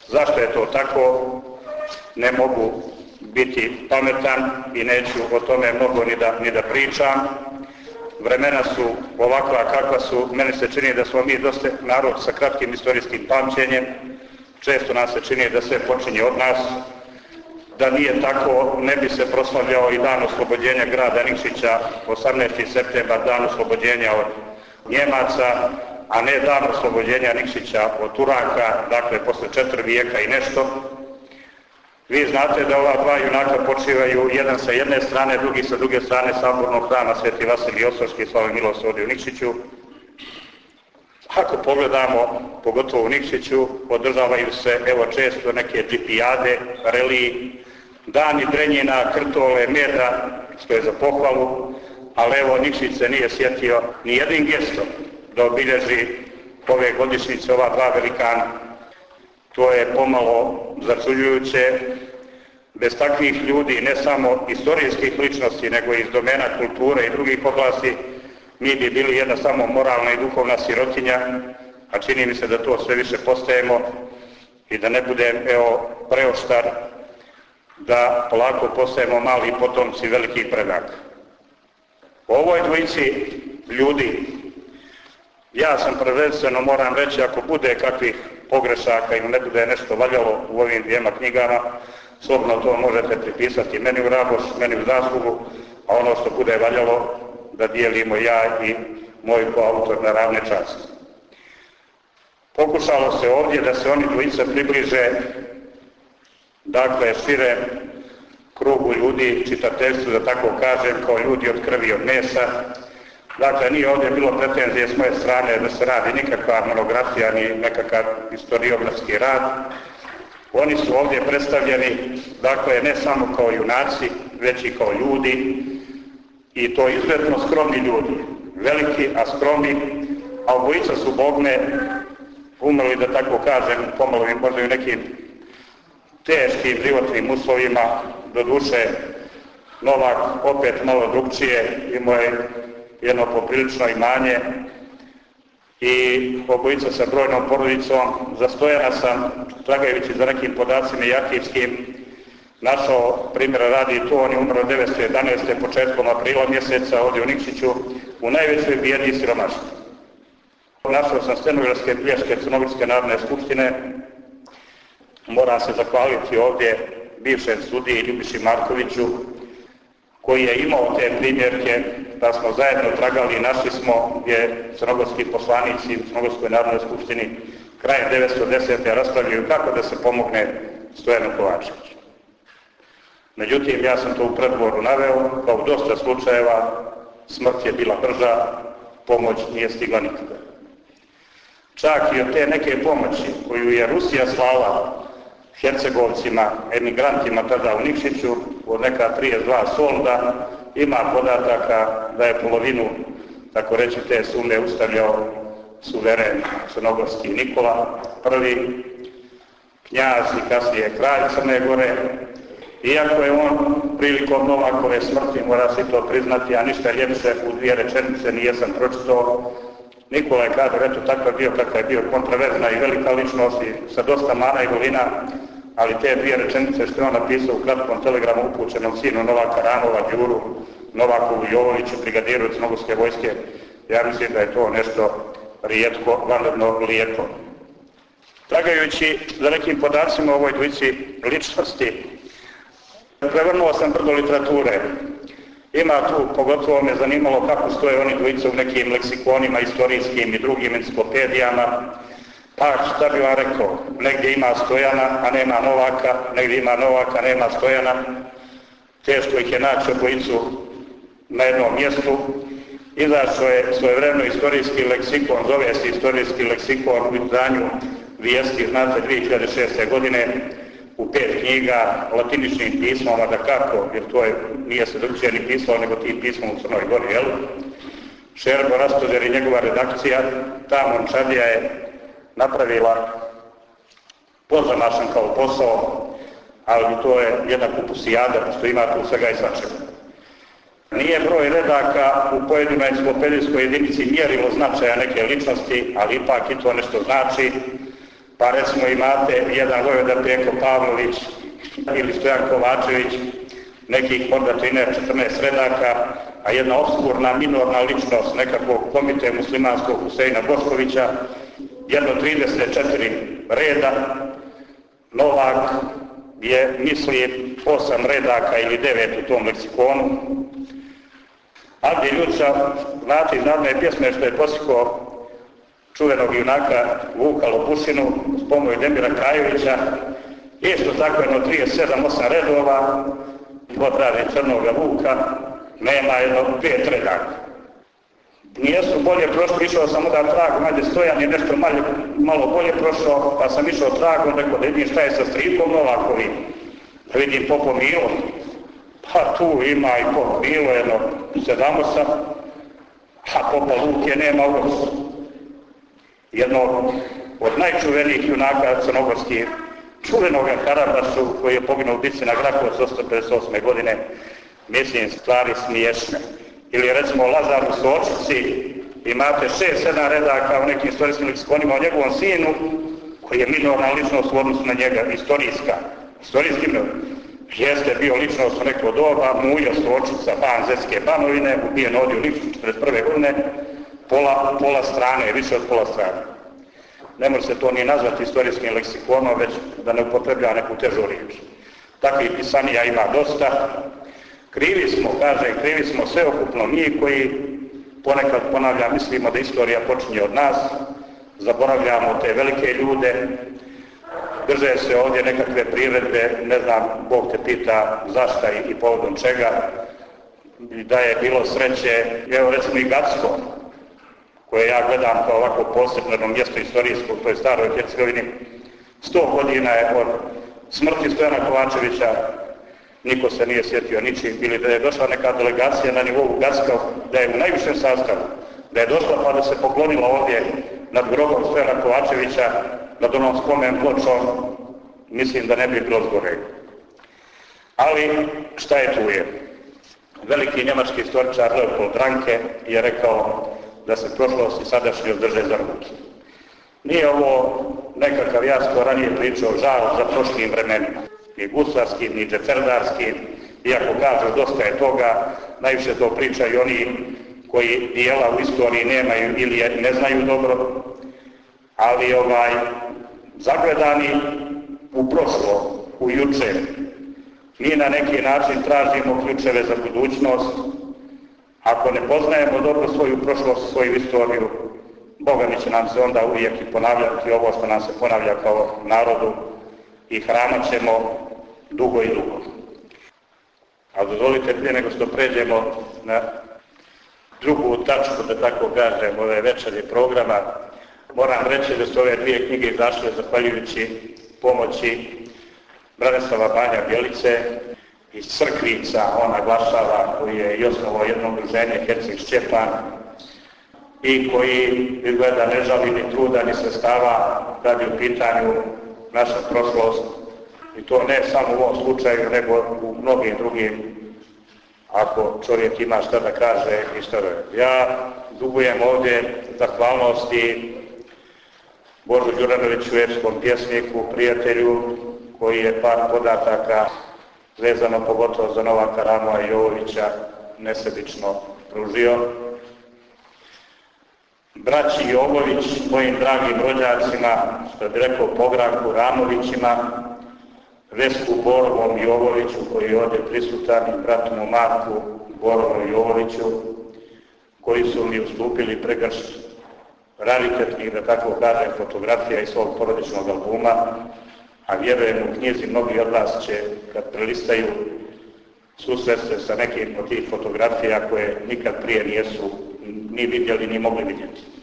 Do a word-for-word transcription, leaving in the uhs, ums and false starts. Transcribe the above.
Zašto je to tako? Ne mogu biti pametan i neću o tome mnogo ni da, ni da pričam. Vremena su ovakva kakva su, meni se čini da smo mi dosta narod sa kratkim istorijskim pamćenjem, često nam se čini da sve počinje od nas, da nije tako ne bi se proslavljao i dan oslobođenja grada Nikšića, osamnaesti septembar, dan oslobođenja od Njemaca, a ne dan oslobođenja Nikšića od Turaka, dakle posle četiri vijeka i nešto. Vi znate da ova dva junaka počivaju jedan sa jedne strane, drugi sa druge strane Sabornog hrama Sveti Vasilij Ostroški i Slava Milost ovdje u Nikšiću. Ako pogledamo, pogotovo u Nikšiću, održavaju se evo često neke džipijade, reliji, dani drenjina, krtole, meda, što je za pohvalu, ali evo Nikšić se nije sjetio ni jednim gestom da obilježi ove godišnjice, ova dva velikana. To je pomalo začuđujuće. Bez takvih ljudi, ne samo istorijskih ličnosti, nego i iz domena kulture i drugih oblasti, mi bi bili jedna samo moralna i duhovna sirotinja, a čini mi se da to sve više postajemo i da ne budem evo preoštar, da polako postajemo mali potomci velikih predaka. U ovoj dvojici ljudi, ja sam prvenstveno moram reći, ako bude kakvih pogrešaka ili ne bude nešto valjalo u ovim dvijema knjigama, slobodno to možete pripisati meni u raboš, meni u zaslugu, a ono što bude valjalo da dijelimo ja i moj koautor na ravne časti. Pokušalo se ovdje da se oni dvojice približe, dakle, šire krugu ljudi, čitateljstvu, da tako kažem, kao ljudi od krvi i od mesa. Dakle, nije ovdje bilo pretenzije s moje strane da se radi nikakva monografija, ni nekakav historiografski rad. Oni su ovdje predstavljeni, dakle, ne samo kao junaci, već i kao ljudi, i to izuzetno skromni ljudi, veliki, a skromni, a obojica su bogme umrli, da tako kažem, pomalo im možda i u nekim teškim životnim uslovima, do duše Novak opet malo drugčije, imao je jedno poprilično imanje i obojica sa brojnom porodicom. Za Stojana sam, tragajući za nekim podacima i arhivskim, našao primjera radi to, on je umro devetsto jedanaeste. početkom aprila mjeseca ovdje u Nikšiću u najvećoj bijedi i siromaštvu. Našao sam stenografske bilješke Crnogorske narodne skupštine. Moram se zahvaliti ovdje bivšem sudiji Ljubiši Markoviću, koji je imao te primjerke, da smo zajedno tragali i našli smo gdje crnogorski poslanici u Crnogorskoj narodnoj skupštini krajem devetsto desete. raspravljaju kako da se pomogne Stojanu Kovačeviću. Međutim, ja sam to u predgovoru naveo, kao u dosta slučajeva, smrt je bila brža, pomoć nije stigla nikada. Čak i od te neke pomoći koju je Rusija slala Hercegovcima, emigrantima tada u Nikšiću, od neka trideset dva solda, ima podataka da je polovinu, tako reći, te sume ustavljao suveren crnogorski Nikola prvi, knjaz i kasnije kralj Crne Gore. Iako je on prilikom Novakove smrti, mora se to priznati, a ništa ljepše u dvije rečenice nijesam pročitao, Nikola je kada, eto, takav bio kakav je bio, kontraverzna i velika ličnost i sa dosta mana i golina, ali te dvije rečenice što je on napisao u kratkom telegramu upućenom sinu Novaka Ranova, Đuru, Novakovu Jovoviću, brigadiru Crnogorske vojske, ja mislim da je to nešto rijetko, vanredno lijepo. Tragajući za nekim podacima o ovoj dvojici ličnosti, prevrnuo sam brdo literature. Ima tu, pogotovo me zanimalo kako stoje oni dvojice u nekim leksikonima, istorijskim i drugim enciklopedijama. Pa šta bi vam rekao, negdje ima Stojana, a nema Novaka, negdje ima Novaka, nema Stojana. Teško ih je naći obojicu na jednom mjestu. Izašao je svojevremeno istorijski leksikon, zove se istorijski leksikon u izdanju Vijesti, znate, dvije hiljade šeste. godine, u pet knjiga, latiničnim pismom, a da kako, jer to je, nije se drugčije ni pisalo, nego tim pismom u Crnoj Gori, jel? Šerbo Rastoder i njegova redakcija, ta momčadija je napravila pozamašan kao posao, ali to je jedna kupusijada, što ima tu svega i svačega. Nije broj redaka u pojedinoj enciklopedijskoj jedinici mjerilo značaja neke ličnosti, ali ipak i to nešto znači. Pa recimo imate jedan Vojvoda Peko Pavlović ili Stojan Kovačević, nekih možda trinaest četrnaest redaka, a jedna obskurna minorna ličnost nekakvog komite muslimanskog Huseina Boškovića, jedno trideset četiri reda. Novak je, mislim, osam redaka ili devet u tom leksikonu. Avdij Ljutića, znate iz narodne pjesme što je poslikao čuvenog junaka Vuka Lopušinu s pomoć Demira Krajovića, isto tako jedno trideset sedam osam redova, potraže Crnoga Vuka, nema jedno pet redaka. Nijesu bolje prošli, išao sam onda tragom, ajde Stojan je nešto malo, malo bolje prošao, pa sam išao tragom, rekao da vidim šta je sa Strikom Novakovim, da vidim Popo Milo, pa tu ima i Popo Milo, jedno sedam-osa, a Popa Luke nema uopšte. Jedno od najčuvenijih junaka crnogorskih, čuvenoga Karabašu, koji je poginuo u bici na Grakovac osamsto pedeset osme godine, mislim, stvari smiješne. Ili recimo Lazar u Sočici, imate šest sedam redaka u nekim istorijskim leksikonima o njegovom sinu, koji je minorna ličnost u odnosu na njega, istorijska. Istorijski jeste bio ličnost u neko doba, Mujo Sočica, ban Zetske Banovine, ubijen ovdje u Nikšu četrdeset prve godine, pola, pola strane, više od pola strane. Ne može se to ni nazvati istorijskim leksikonom, već da ne upotrebljava neku težu riječ. Takvih pisanija ima dosta. Krivi smo, kaže, krivi smo sveokupno mi koji ponekad, ponavljam, mislimo da istorija počinje od nas, zaboravljamo te velike ljude, drže se ovdje nekakve priredbe, ne znam, Bog te pita zašta i, i povodom čega, da je bilo sreće, evo recimo i Gacko, koje ja gledam kao ovako posebno mjesto istorijsko u toj staroj Hercegovini, sto godina je od smrti Stojana Kovačevića, niko se nije sjetio ničim, ili da je došla neka delegacija na nivou Gacka, da je u najvišem sastavu, da je došla pa da se poklonila ovdje nad grobom Stojana Kovačevića, nad onom spomen pločom, mislim da ne bi bilo zgore. Ali šta je tu je? Veliki njemački istoričar Leopold Ranke je rekao da se prošlost i sadašnjost drže za ruke. Nije ovo nekakav, ja sam ranije pričao, žal za prošlim vremenima, ni gusarskim, ni džeferdarskim, iako kažu dosta je toga, najviše to pričaju oni koji dijela u istoriji nemaju ili je ne znaju dobro, ali ovaj, zagledani u prošlo, u juče, mi na neki način tražimo ključeve za budućnost. Ako ne poznajemo dobro svoju prošlost, svoju istoriju, Boga mi će nam se onda uvijek i ponavljati ovo što nam se ponavlja kao narodu i hranat ćemo dugo i dugo. A dozvolite prije nego što pređemo na drugu tačku, da tako kažem, ove večeri programa, moram reći da su ove dvije knjige izašle zahvaljujući pomoći Branislava Banja Bjelice iz Crkvica, on naglašava, koji je i osnovao jedno udruženje Herceg Šćepan i koji izgleda ne žali ni truda ni sredstava kad je u pitanju naša prošlost. I to ne samo u ovom slučaju, nego u mnogim drugim, ako čovjek ima šta da kaže i šta da je. Ja dugujem ovdje zahvalnosti Božu Đuranoviću, epskom pjesniku, prijatelju, koji je par podataka vezano pogotovo za Novaka Ramova i Jovovića nesebično pružio. Braći Jovović, mojim dragim rođacima, što bi rekao Pogranku Ramovićima, Vesku Borovom Jovoviću, koji je ovdje prisutan, i bratu mu Marku Borovom Jovoviću, koji su mi ustupili pregršt raritetnih, da tako kažem, fotografija iz svog porodičnog albuma, a vjerujem u knjizi mnogi od vas će, kad prelistaju, susresti se sa nekim od tih fotografija koje nikad prije nijesu ni vidjeli, ni mogli vidjeti.